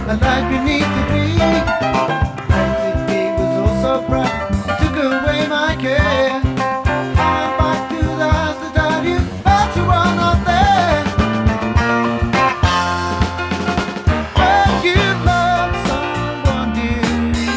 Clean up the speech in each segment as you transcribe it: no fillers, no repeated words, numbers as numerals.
like we need to be. And it was all so bright, took away my care. I'm back to the house to tell you, but you are not there. When you love someone dearly,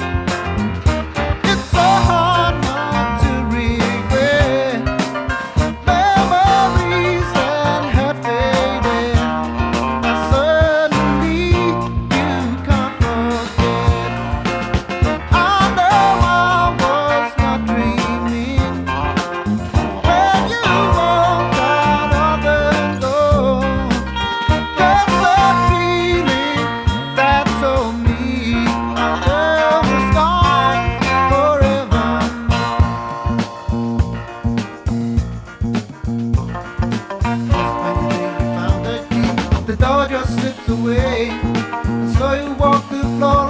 it's so hard not to regret. Memories that had faded, now suddenly you can't forget. I know I was not dreaming when you walked out of the door. There's a feeling that told me our love was gone forever. Just when you think you found the key, the door just slips away, and so you walk the floor.